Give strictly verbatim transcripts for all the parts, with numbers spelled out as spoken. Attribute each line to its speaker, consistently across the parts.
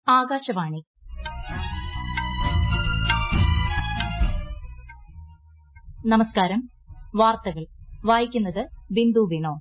Speaker 1: ആകാശവാണി നമസ്കാരം. വാർത്തകൾ വായിക്കുന്നത് ബിന്ദു വിനോദ്.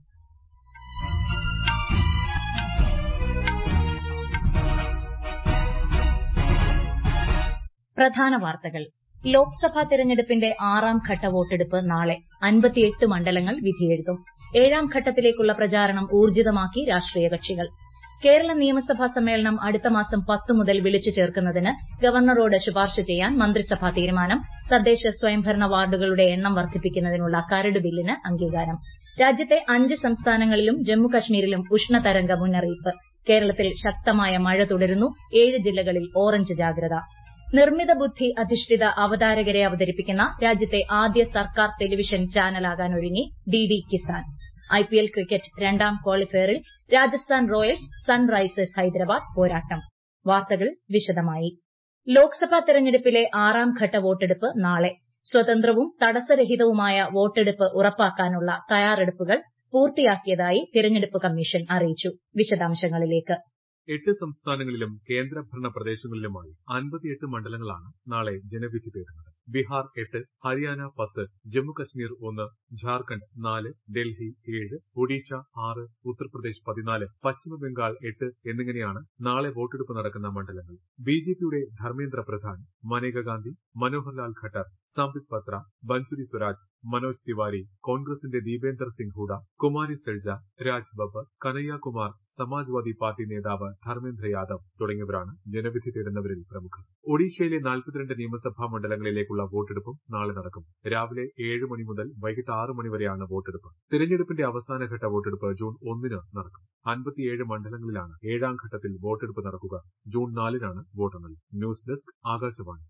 Speaker 1: പ്രധാന വാർത്തകൾ. ലോക്സഭാ തെരഞ്ഞെടുപ്പിന്റെ ആറാം ഘട്ട വോട്ടെടുപ്പ് നാളെ. അൻപത്തിയെട്ട് മണ്ഡലങ്ങൾ വിധിയെഴുതും. ഏഴാം ഘട്ടത്തിലേക്കുള്ള പ്രചാരണം ഊർജിതമാക്കി രാഷ്ട്രീയ കക്ഷികൾ. കേരള നിയമസഭാ സമ്മേളനം അടുത്ത മാസം പത്ത് മുതൽ വിളിച്ചു ചേർക്കുന്നതിന് ഗവർണറോട് ശുപാർശ ചെയ്യാൻ മന്ത്രിസഭാ തീരുമാനം. തദ്ദേശ സ്വയംഭരണ വാർഡുകളുടെ എണ്ണം വർദ്ധിപ്പിക്കുന്നതിനുള്ള കരട് ബില്ലിന് അംഗീകാരം. രാജ്യത്തെ അഞ്ച് സംസ്ഥാനങ്ങളിലും ജമ്മുകശ്മീരിലും ഉഷ്ണതരംഗ മുന്നറിയിപ്പ്. കേരളത്തിൽ ശക്തമായ മഴ തുടരുന്നു. ഏഴ് ജില്ലകളിൽ ഓറഞ്ച് ജാഗ്രത. നിർമ്മിത ബുദ്ധി അധിഷ്ഠിത അവതാരകരെ അവതരിപ്പിക്കുന്ന രാജ്യത്തെ ആദ്യ സർക്കാർ ടെലിവിഷൻ ചാനലാകാനൊരുങ്ങി ഡിഡി കിസാൻ. ഐപിഎൽ ക്രിക്കറ്റ് രണ്ടാം ക്വാളിഫയറിൽ രാജസ്ഥാൻ റോയൽസ് സൺറൈസേഴ്സ് ഹൈദരാബാദ് പോരാട്ടം. വാർത്തകൾ വിശദമായി. ലോക്സഭാ തെരഞ്ഞെടുപ്പിലെ ആറാം ഘട്ട വോട്ടെടുപ്പ് നാളെ. സ്വതന്ത്രവും തടസ്സരഹിതവുമായ വോട്ടെടുപ്പ് ഉറപ്പാക്കാനുള്ള തയ്യാറെടുപ്പുകൾ പൂർത്തിയാക്കിയതായി തെരഞ്ഞെടുപ്പ് കമ്മീഷൻ അറിയിച്ചു. വിശദാംശങ്ങളിലേക്ക്.
Speaker 2: എട്ട് സംസ്ഥാനങ്ങളിലും കേന്ദ്രഭരണ പ്രദേശങ്ങളിലുമായി അൻപത്തിയെട്ട് മണ്ഡലങ്ങളാണ് നാളെ ജനവിധി തേടുന്നത്. ബീഹാർ എട്ട്, ഹരിയാന പത്ത്, ജമ്മുകശ്മീർ ഒന്ന്, ഝാർഖണ്ഡ് നാല്, ഡൽഹി ഏഴ്, ഒഡീഷ ആറ്, ഉത്തർപ്രദേശ് പതിനാല്, പശ്ചിമബംഗാൾ എട്ട് എന്നിങ്ങനെയാണ് നാളെ വോട്ടെടുപ്പ് നടക്കുന്ന മണ്ഡലങ്ങൾ. ബിജെപിയുടെ ധർമ്മേന്ദ്ര പ്രധാൻ, മനേക ഗാന്ധി, മനോഹർലാൽ ഖട്ടർ, സംബിത് പത്ര, ബൻസുരി സ്വരാജ്, മനോജ് തിവാരി, കോൺഗ്രസിന്റെ ദീപേന്ദർ സിംഗ് ഹൂഡ, കുമാരി സെൽജ, രാജ് ബബ്ബർ, കനയ്യ കുമാർ, സമാജ്വാദി പാർട്ടി നേതാവ് ധർമ്മേന്ദ്ര യാദവ് തുടങ്ങിയവരാണ് ജനവിധി തേടുന്നവരിൽ പ്രമുഖർ. ഒഡീഷയിലെ നാൽപ്പത്തിരണ്ട് നിയമസഭാ മണ്ഡലങ്ങളിലേക്കുള്ള വോട്ടെടുപ്പും നാളെ നടക്കും. രാവിലെ ഏഴ് മണി മുതൽ വൈകിട്ട് ആറ് മണി വരെയാണ് വോട്ടെടുപ്പ്. തെരഞ്ഞെടുപ്പിന്റെ അവസാനഘട്ട വോട്ടെടുപ്പ് ജൂൺ ഒന്നിന് നടക്കും. അൻപത്തിയേഴ് മണ്ഡലങ്ങളിലാണ് ഏഴാം ഘട്ടത്തിൽ വോട്ടെടുപ്പ് നടക്കുക. ജൂൺ നാലിനാണ് വോട്ടെണ്ണൽ. News desk Akashvani.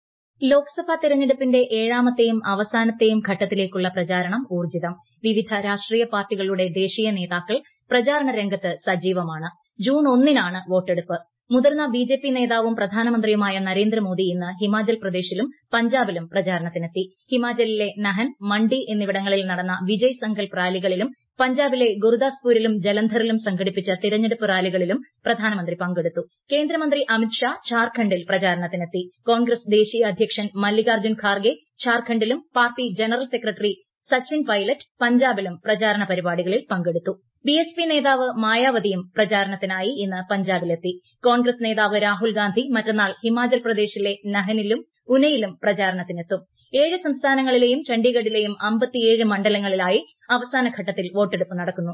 Speaker 1: ലോക്സഭാ തെരഞ്ഞെടുപ്പിന്റെ ഏഴാമത്തെയും അവസാനത്തെയും ഘട്ടത്തിലേക്കുള്ള പ്രചാരണം ഊർജിതം. വിവിധ രാഷ്ട്രീയ പാർട്ടികളുടെ ദേശീയ നേതാക്കൾ പ്രചാരണ രംഗത്ത് സജീവമാണ്. ജൂൺ ഒന്നിനാണ് വോട്ടെടുപ്പ്. മുതിർന്ന ബിജെപി നേതാവും പ്രധാനമന്ത്രിയുമായ നരേന്ദ്രമോദി ഇന്ന് ഹിമാചൽ പ്രദേശിലും പഞ്ചാബിലും പ്രചാരണത്തിനെത്തി. ഹിമാചലിലെ നഹൻ, മണ്ഡി എന്നിവിടങ്ങളിൽ നടന്ന വിജയ് സങ്കൽപ് റാലികളിലും പഞ്ചാബിലെ ഗുർദാസ്പൂരിലും ജലന്ധറിലും സംഘടിപ്പിച്ച തിരഞ്ഞെടുപ്പ് റാലികളിലും പ്രധാനമന്ത്രി പങ്കെടുത്തു. കേന്ദ്രമന്ത്രി അമിത്ഷാ ഝാർഖണ്ഡിൽ പ്രചാരണത്തിനെത്തി. കോൺഗ്രസ് ദേശീയ അധ്യക്ഷൻ മല്ലികാർജ്ജുൻ ഖാർഗെ ഝാർഖണ്ഡിലും party general secretary Sachin Pilot പഞ്ചാബിലും പ്രചാരണ പരിപാടികളിൽ പങ്കെടുത്തു. ബിഎസ്പി നേതാവ് മായാവതിയും പ്രചാരണത്തിനായി ഇന്ന് പഞ്ചാബിലെത്തി. കോൺഗ്രസ് നേതാവ് രാഹുൽ ഗാന്ധി മറ്റന്നാൾ ഹിമാചൽ പ്രദേശിലെ നഹനിലും ഉനയിലും പ്രചാരണത്തിനെത്തും. ഏഴ് സംസ്ഥാനങ്ങളിലെയും ചണ്ഡീഗഡിലെയും അമ്പത്തിയേഴ് മണ്ഡലങ്ങളിലായി അവസാനഘട്ടത്തിൽ വോട്ടെടുപ്പ് നടക്കുന്നു.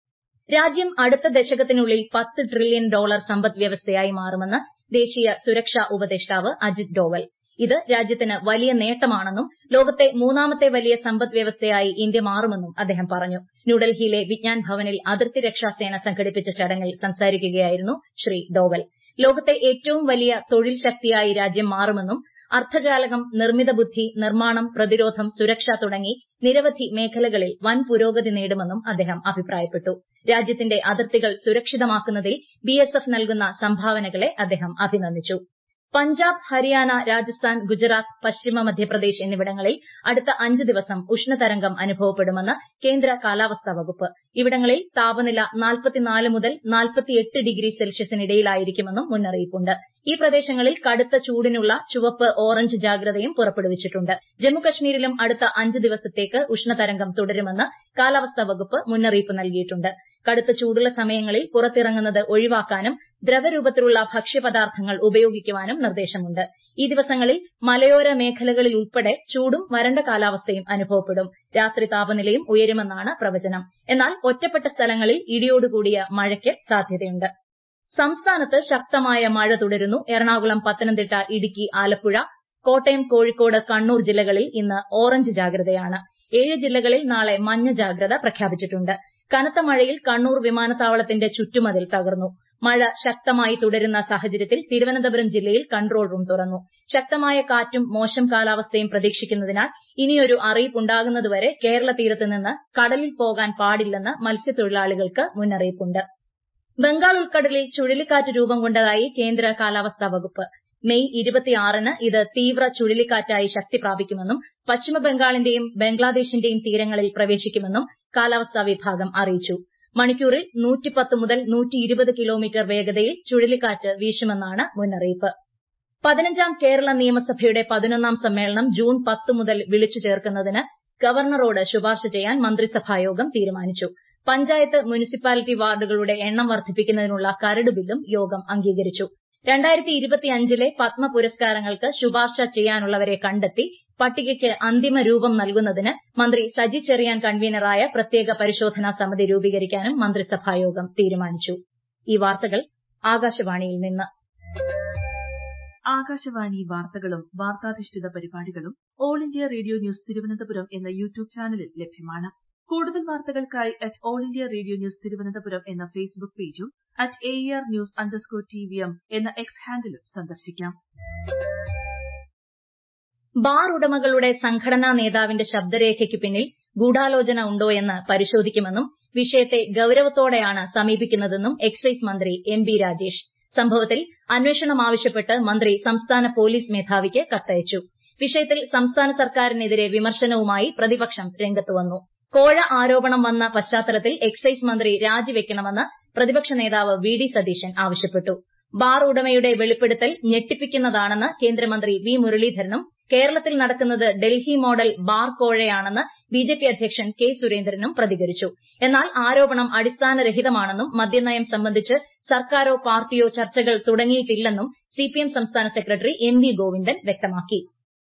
Speaker 1: രാജ്യം അടുത്ത ദശകത്തിനുള്ളിൽ പത്ത് ട്രില്യൺ ഡോളർ സമ്പദ് വ്യവസ്ഥയായി മാറുമെന്ന് ദേശീയ സുരക്ഷാ ഉപദേഷ്ടാവ് അജിത് ഡോവൽ. ഇത് രാജ്യത്തിന് വലിയ നേട്ടമാണെന്നും ലോകത്തെ മൂന്നാമത്തെ വലിയ സമ്പദ് വ്യവസ്ഥയായി ഇന്ത്യ മാറുമെന്നും അദ്ദേഹം പറഞ്ഞു. ന്യൂഡൽഹിയിലെ വിജ്ഞാൻ ഭവനിൽ അതിർത്തി രക്ഷാസേന സംഘടിപ്പിച്ച ചടങ്ങിൽ സംസാരിക്കുകയായിരുന്നു ശ്രീ ഡോവൽ. ലോകത്തെ ഏറ്റവും വലിയ തൊഴിൽ ശക്തിയായി രാജ്യം മാറുമെന്നും അർദ്ധചാലകം, നിർമ്മിത ബുദ്ധി, നിർമ്മാണം, പ്രതിരോധം, സുരക്ഷ തുടങ്ങി നിരവധി മേഖലകളിൽ വൻ പുരോഗതി നേടുമെന്നും അദ്ദേഹം അഭിപ്രായപ്പെട്ടു. രാജ്യത്തിന്റെ അതിർത്തികൾ സുരക്ഷിതമാക്കുന്നതിൽ ബിഎസ്എഫ് നൽകുന്ന സംഭാവനകളെ അദ്ദേഹം അഭിനന്ദിച്ചു. പഞ്ചാബ്, ഹരിയാന, രാജസ്ഥാൻ, ഗുജറാത്ത്, പശ്ചിമ മധ്യപ്രദേശ് എന്നിവിടങ്ങളിൽ അടുത്ത അഞ്ച് ദിവസം ഉഷ്ണതരംഗം അനുഭവപ്പെടുമെന്ന് കേന്ദ്ര കാലാവസ്ഥാ വകുപ്പ്. ഇവിടങ്ങളിൽ താപനില നാൽപ്പത്തിനാല് മുതൽ നാൽപ്പത്തിയെട്ട് ഡിഗ്രി സെൽഷ്യസിനിടയിലായിരിക്കുമെന്നും മുന്നറിയിപ്പുണ്ട്. ഈ പ്രദേശങ്ങളിൽ കടുത്ത ചൂടിനുള്ള ചുവപ്പ്, ഓറഞ്ച് ജാഗ്രതയും പുറപ്പെടുവിച്ചിട്ടുണ്ട്. ജമ്മുകശ്മീരിലും അടുത്ത അഞ്ച് ദിവസത്തേക്ക് ഉഷ്ണതരംഗം തുടരുമെന്ന് കാലാവസ്ഥാ വകുപ്പ് മുന്നറിയിപ്പ് നൽകിയിട്ടുണ്ട്. കടുത്ത ചൂടുള്ള സമയങ്ങളിൽ പുറത്തിറങ്ങുന്നത് ഒഴിവാക്കാനും ദ്രവരൂപത്തിലുള്ള ഭക്ഷ്യപദാർത്ഥങ്ങൾ ഉപയോഗിക്കുവാനും നിർദ്ദേശമുണ്ട്. ഈ ദിവസങ്ങളിൽ മലയോര മേഖലകളിൽ ഉൾപ്പെടെ ചൂടും വരണ്ട കാലാവസ്ഥയും അനുഭവപ്പെടും. രാത്രി താപനിലയും ഉയരുമെന്നാണ് പ്രവചനം. എന്നാൽ ഒറ്റപ്പെട്ട സ്ഥലങ്ങളിൽ ഇടിയോടുകൂടിയ മഴയ്ക്ക് സാധ്യതയുണ്ട്. സംസ്ഥാനത്ത് ശക്തമായ മഴ തുടരുന്നു. എറണാകുളം, പത്തനംതിട്ട, ഇടുക്കി, ആലപ്പുഴ, കോട്ടയം, കോഴിക്കോട്, കണ്ണൂർ ജില്ലകളിൽ ഇന്ന് ഓറഞ്ച് ജാഗ്രതയാണ്. ഏഴ് ജില്ലകളിൽ നാളെ മഞ്ഞ ജാഗ്രത പ്രഖ്യാപിച്ചിട്ടുണ്ട്. കനത്ത മഴയിൽ കണ്ണൂർ വിമാനത്താവളത്തിന്റെ ചുറ്റുമതിൽ തകർന്നു. മഴ ശക്തമായി തുടരുന്ന സാഹചര്യത്തിൽ തിരുവനന്തപുരം ജില്ലയിൽ കൺട്രോൾ റൂം തുറന്നു. ശക്തമായ കാറ്റും മോശം കാലാവസ്ഥയും പ്രതീക്ഷിക്കുന്നതിനാൽ ഇനിയൊരു അറിയിപ്പുണ്ടാകുന്നതുവരെ കേരള തീരത്ത് നിന്ന് കടലിൽ പോകാൻ പാടില്ലെന്ന് മത്സ്യത്തൊഴിലാളികൾക്ക് മുന്നറിയിപ്പുണ്ട്. ബംഗാൾ ഉൾക്കടലിൽ ചുഴലിക്കാറ്റ് രൂപം കൊണ്ടതായി കേന്ദ്ര കാലാവസ്ഥാ വകുപ്പ്. മെയ് ഇരുപത്തിയാറിന് ഇത് തീവ്ര ചുഴലിക്കാറ്റായി ശക്തി പ്രാപിക്കുമെന്നും പശ്ചിമ ബംഗാളിന്റെയും ബംഗ്ലാദേശിന്റെയും തീരങ്ങളിൽ പ്രവേശിക്കുമെന്നും കാലാവസ്ഥാ വിഭാഗം അറിയിച്ചു. മണിക്കൂറിൽ നൂറ്റിപ്പത്ത് മുതൽ നൂറ്റി ഇരുപത് കിലോമീറ്റർ വേഗതയിൽ ചുഴലിക്കാറ്റ് വീശുമെന്നാണ് മുന്നറിയിപ്പ്. പതിനഞ്ചാം കേരള നിയമസഭയുടെ പതിനൊന്നാം സമ്മേളനം ജൂൺ പത്ത് മുതൽ വിളിച്ചു ചേർക്കുന്നതിന് ഗവർണറോട് ശുപാർശ ചെയ്യാൻ മന്ത്രിസഭായോഗം തീരുമാനിച്ചു. പഞ്ചായത്ത് മുനിസിപ്പാലിറ്റി വാർഡുകളുടെ എണ്ണം വർദ്ധിപ്പിക്കുന്നതിനുള്ള കരട് ബില്ലും യോഗം അംഗീകരിച്ചു. രണ്ടായിരത്തി ഇരുപത്തിയഞ്ചിലെ പത്മ പുരസ്കാരങ്ങൾക്ക് ശുപാർശ ചെയ്യാനുള്ളവരെ കണ്ടെത്തി പട്ടികയ്ക്ക് അന്തിമ രൂപം നൽകുന്നതിന് മന്ത്രി സജി ചെറിയാൻ കൺവീനറായ പ്രത്യേക പരിശോധനാ സമിതി രൂപീകരിക്കാനും മന്ത്രിസഭായോഗം തീരുമാനിച്ചു. ഈ വാർത്തകൾ ആകാശവാണിയിൽ നിന്ന്.
Speaker 3: ആകാശവാണി വാർത്തകളും വാർത്താധിഷ്ഠിത പരിപാടികളും All India Radio News Thiruvananthapuram എന്ന യൂട്യൂബ് ചാനലിൽ ലഭ്യമാണ്. കൂടുതൽ വാർത്തകൾക്കായി at All India Radio News Thiruvananthapuram എന്ന ഫേസ്ബുക്ക് പേജും at A R news underscore T V M എന്ന എക്സ് ഹാൻഡിലും സന്ദർശിക്കാം.
Speaker 1: ബാർ ഉടമകളുടെ സംഘടനാ നേതാവിന്റെ ശബ്ദരേഖയ്ക്ക് പിന്നിൽ ഗൂഢാലോചന ഉണ്ടോയെന്ന് പരിശോധിക്കുമെന്നും വിഷയത്തെ ഗൌരവത്തോടെയാണ് സമീപിക്കുന്നതെന്നും എക്സൈസ് മന്ത്രി എം ബി രാജേഷ്. സംഭവത്തിൽ അന്വേഷണം ആവശ്യപ്പെട്ട് മന്ത്രി സംസ്ഥാന പോലീസ് മേധാവിക്ക് കത്തയച്ചു. വിഷയത്തിൽ സംസ്ഥാന സർക്കാരിനെതിരെ വിമർശനവുമായി പ്രതിപക്ഷം രംഗത്തുവന്നു. കോഴ ആരോപണം വന്ന പശ്ചാത്തലത്തിൽ എക്സൈസ് മന്ത്രി രാജിവെക്കണമെന്ന് പ്രതിപക്ഷ നേതാവ് വി ഡി സതീശൻ ആവശ്യപ്പെട്ടു. ബാർ ഉടമയുടെ വെളിപ്പെടുത്തൽ ഞെട്ടിപ്പിക്കുന്നതാണെന്ന് കേന്ദ്രമന്ത്രി വി മുരളീധരനും കേരളത്തിൽ നടക്കുന്നത് ഡൽഹി മോഡൽ ബാർ കോഴയാണെന്ന് ബിജെപി അധ്യക്ഷൻ കെ സുരേന്ദ്രനും പ്രതികരിച്ചു. എന്നാൽ ആരോപണം അടിസ്ഥാനരഹിതമാണെന്നും മദ്യനയം സംബന്ധിച്ച് സർക്കാരോ പാർട്ടിയോ ചർച്ചകൾ തുടങ്ങിയിട്ടില്ലെന്നും സിപിഎം സംസ്ഥാന സെക്രട്ടറി എം വി ഗോവിന്ദൻ വ്യക്തമാക്കി.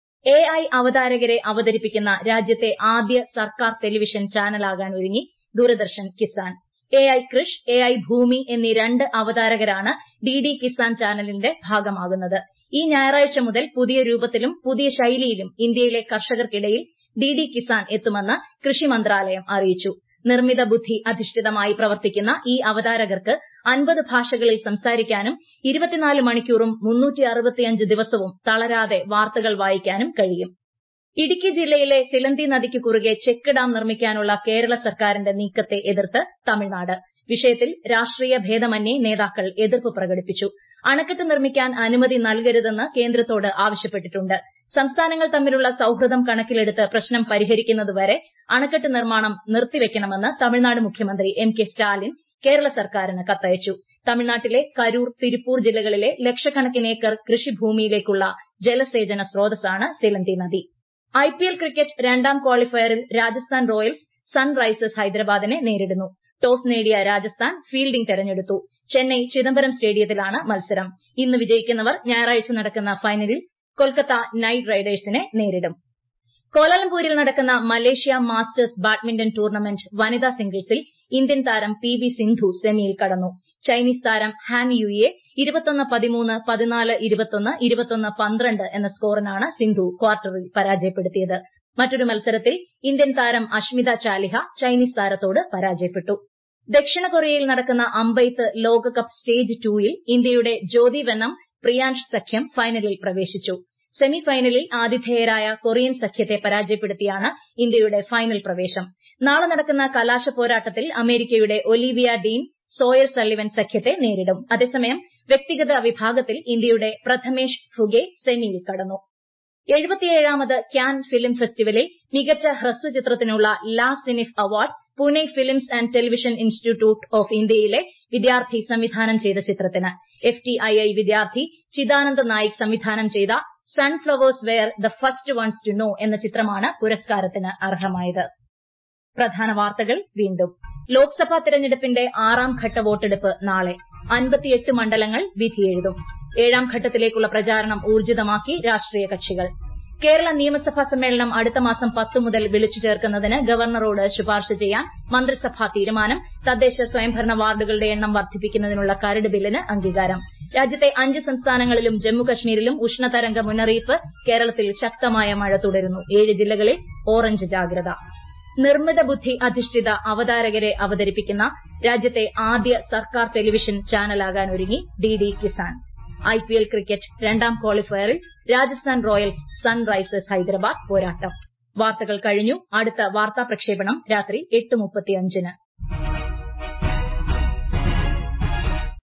Speaker 1: എ ഐ അവതാരകരെ അവതരിപ്പിക്കുന്ന രാജ്യത്തെ ആദ്യ സർക്കാർ ടെലിവിഷൻ ചാനലാകാൻ ഒരുങ്ങി Doordarshan Kisan. A I Krish, A I Bhoomi എന്നീ രണ്ട് അവതാരകരാണ് ഡി ഡി കിസാൻ ചാനലിന്റെ ഭാഗമാകുന്നത്. ഈ ഞായറാഴ്ച മുതൽ പുതിയ രൂപത്തിലും പുതിയ ശൈലിയിലും ഇന്ത്യയിലെ കർഷകർക്കിടയിൽ ഡി ഡി കിസാൻ എത്തുമെന്ന് കൃഷി മന്ത്രാലയം അറിയിച്ചു. നിർമ്മിത ബുദ്ധി അധിഷ്ഠിതമായി പ്രവർത്തിക്കുന്ന ഈ അവതാരകർക്ക് അൻപത് ഭാഷകളിൽ സംസാരിക്കാനും ഇരുപത്തിനാല് മണിക്കൂറും മുന്നൂറ്റി അറുപത്തിയഞ്ച് ദിവസവും തളരാതെ വാർത്തകൾ വായിക്കാനും കഴിയും. ഇടുക്കി ജില്ലയിലെ സിലന്തി നദിക്ക് കുറുകെ ചെക്ക് ഡാം നിർമ്മിക്കാനുള്ള കേരള സർക്കാരിന്റെ നീക്കത്തെ എതിർത്ത് തമിഴ്നാട്. വിഷയത്തിൽ രാഷ്ട്രീയ ഭേദമന്യേ നേതാക്കൾ എതിർപ്പ് പ്രകടിപ്പിച്ചു. അണക്കെട്ട് നിർമ്മിക്കാൻ അനുമതി നൽകരുതെന്ന് കേന്ദ്രത്തോട് ആവശ്യപ്പെട്ടിട്ടുണ്ട്. സംസ്ഥാനങ്ങൾ തമ്മിലുള്ള സൌഹൃദം കണക്കിലെടുത്ത് പ്രശ്നം പരിഹരിക്കുന്നതുവരെ അണക്കെട്ട് നിർമ്മാണം നിർത്തിവെക്കണമെന്ന് തമിഴ്നാട് മുഖ്യമന്ത്രി എം കെ സ്റ്റാലിൻ കേരള സർക്കാരിന് കത്തയച്ചു. തമിഴ്നാട്ടിലെ കരൂർ, തിരുപ്പൂർ ജില്ലകളിലെ ലക്ഷക്കണക്കിന് ഏക്കർ കൃഷിഭൂമിയിലേക്കുള്ള ജലസേചന സ്രോതസ്സാണ് സിലന്തി നദി. ഐ പി എൽ ക്രിക്കറ്റ് രണ്ടാം ക്വാളിഫയറിൽ രാജസ്ഥാൻ റോയൽസ് സൺറൈസേഴ്സ് ഹൈദരാബാദിനെ നേരിടുന്നു. ടോസ് നേടിയ രാജസ്ഥാൻ ഫീൽഡിംഗ് തെരഞ്ഞെടുത്തു. ചെന്നൈ ചിദംബരം സ്റ്റേഡിയത്തിലാണ് മത്സരം. ഇന്ന് വിജയിക്കുന്നവർ ഞായറാഴ്ച നടക്കുന്ന ഫൈനലിൽ കൊൽക്കത്ത നൈറ്റ് റൈഡേഴ്സിനെ നേരിടും. കോലാലംപൂരിൽ നടക്കുന്ന മലേഷ്യ മാസ്റ്റേഴ്സ് ബാഡ്മിന്റൺ ടൂർണമെന്റ് വനിതാ സിംഗിൾസിൽ ഇന്ത്യൻ താരം പി വി സിന്ധു സെമിയിൽ കടന്നു. ചൈനീസ് താരം ഹാൻ യുയിയെ ഇരുപത്തൊന്ന് പതിമൂന്ന്, പതിനാല് ഇരുപത്തൊന്ന്, ഇരുപത്തൊന്ന് പന്ത്രണ്ട് എന്ന സ്കോറിനാണ് സിന്ധു ക്വാർട്ടറിൽ പരാജയപ്പെടുത്തിയത്. മറ്റൊരു മത്സരത്തിൽ ഇന്ത്യൻ താരം അഷ്മിത ചാലിഹ ചൈനീസ് താരത്തോട് പരാജയപ്പെട്ടു. ദക്ഷിണ കൊറിയയിൽ നടക്കുന്ന അമ്പെയ്ത്ത് ലോകകപ്പ് സ്റ്റേജ് ടൂയിൽ ഇന്ത്യയുടെ ജ്യോതി വെന്നം, പ്രിയാൻഷ് സഖ്യം ഫൈനലിൽ പ്രവേശിച്ചു. സെമി ഫൈനലിൽ ആതിഥേയരായ കൊറിയൻ സഖ്യത്തെ പരാജയപ്പെടുത്തിയാണ് ഇന്ത്യയുടെ ഫൈനൽ പ്രവേശം. നാളെ നടക്കുന്ന കലാശ പോരാട്ടത്തിൽ അമേരിക്കയുടെ ഒലീവിയ ഡീൻ, സോയർ സള്ളിവൻ സഖ്യത്തെ നേരിടും. അതേസമയം വ്യക്തിഗത വിഭാഗത്തിൽ ഇന്ത്യയുടെ പ്രഥമേഷ് ഫുഗെ സെമിയിൽ കടന്നു. എഴുപത്തിയേഴാമത് ക്യാൻ ഫിലിം ഫെസ്റ്റിവലിൽ മികച്ച ഹ്രസ്വചിത്രത്തിനുള്ള La Cinef award Pune Films and Television Institute of ഇന്ത്യയിലെ വിദ്യാർത്ഥി സംവിധാനം ചെയ്ത ചിത്രത്തിന്. എഫ് ടി ഐ ഐ വിദ്യാർത്ഥി ചിദാനന്ദ നായിക് സംവിധാനം ചെയ്ത Sunflowers were the first ones to know എന്ന ചിത്രമാണ് പുരസ്കാരത്തിന് അർഹമായത്. പ്രധാന വാർത്തകൾ വീണ്ടും. ലോക്സഭാ തെരഞ്ഞെടുപ്പിന്റെ ആറാം ഘട്ട വോട്ടെടുപ്പ് നാളെ. അൻപത്തിയെട്ട് മണ്ഡലങ്ങൾ വിധിയെഴുതും. ഏഴാം ഘട്ടത്തിലേക്കുള്ള പ്രചാരണം ഊർജിതമാക്കി രാഷ്ട്രീയ കക്ഷികൾ. കേരള നിയമസഭാ സമ്മേളനം അടുത്ത മാസം പത്ത് മുതൽ വിളിച്ചു ചേർക്കുന്നതിന് ഗവർണറോട് ശുപാർശ ചെയ്യാൻ മന്ത്രിസഭാ തീരുമാനം. തദ്ദേശ സ്വയംഭരണ വാർഡുകളുടെ എണ്ണം വർദ്ധിപ്പിക്കുന്നതിനുള്ള കരട് ബില്ലിന് അംഗീകാരം. രാജ്യത്തെ അഞ്ച് സംസ്ഥാനങ്ങളിലും ജമ്മുകശ്മീരിലും ഉഷ്ണതരംഗ മുന്നറിയിപ്പ്. കേരളത്തിൽ ശക്തമായ മഴ തുടരുന്നു. ഏഴ് ജില്ലകളിൽ ഓറഞ്ച് ജാഗ്രത. നിർമ്മിത ബുദ്ധി അധിഷ്ഠിത അവതാരകരെ അവതരിപ്പിക്കുന്ന രാജ്യത്തെ ആദ്യ സർക്കാർ ടെലിവിഷൻ ചാനലാകാൻ ഒരുങ്ങി D D Kisan. I P L cricket രണ്ടാം ക്വാളിഫയറിൽ രാജസ്ഥാൻ റോയൽസ് സൺറൈസേഴ്സ് ഹൈദരാബാദ് പോരാട്ടം. വാർത്തകൾ കഴിഞ്ഞു. അടുത്ത വാർത്താ പ്രക്ഷേപണം രാത്രി എട്ട് മുപ്പത്തിയഞ്ചിന്.